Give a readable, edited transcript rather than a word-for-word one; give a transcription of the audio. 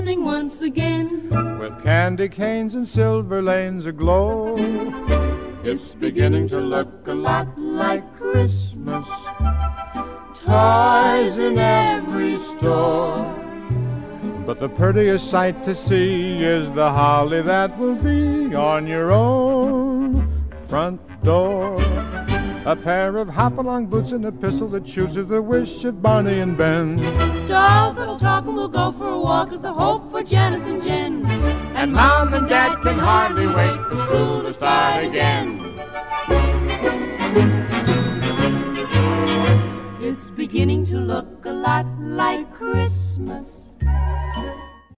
glistening once again. With candy canes and silver lanes aglow, it's beginning to look a lot like Christmas. Toys in every store, but the prettiest sight to see is the holly that will be on your own front door. A pair of hop-along boots and a pistol that shoots is the wish of Barney and Ben. Dolls that'll talk and we'll go for a walk is the hope for Janice and Jen. And Mom and Dad can hardly wait for school to start again. It's beginning to look a lot like Christmas.